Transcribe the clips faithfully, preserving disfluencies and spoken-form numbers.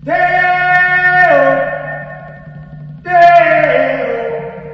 Day-o, day-o,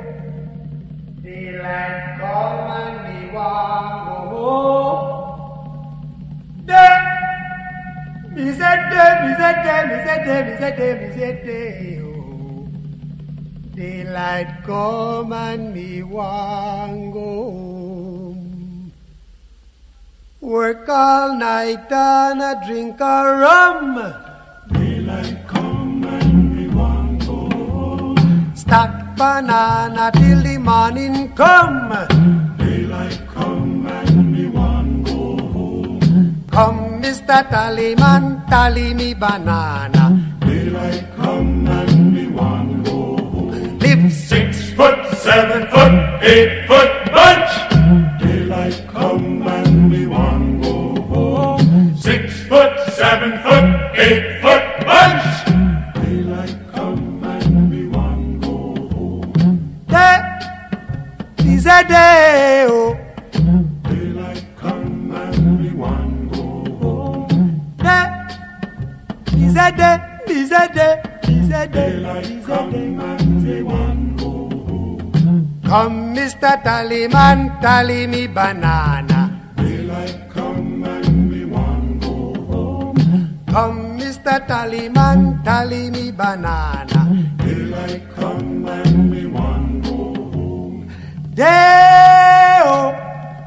daylight come and me want go home. Day, me say day, me say day, me say day, me say day, me say day-o. Daylight come and me want go home. Work all night and a drink a rum. Daylight come and we want go home. Stack banana till the morning come. Daylight come and we want go home. Come, Mister Tallyman, tally me banana. Daylight come and we want go home. Live Six foot, seven foot, eight foot bunch. Daylight come and we want go home. Six foot, seven foot, eight foot bunch. Daylight come and we want go home. day, is a day, oh. Daylight come and we want go home. Day, is a day, is a day, is a day, Daylight is a come day. and we want go home. Come, Mister Tallyman, tally me banana. Daylight come and we want go home. Come, Mister Tallyman, tally me banana. Daylight come and we want go home. Day-o,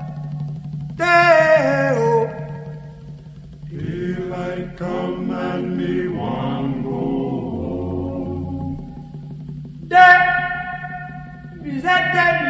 day-o, Daylight come and we want go home. day, is a day,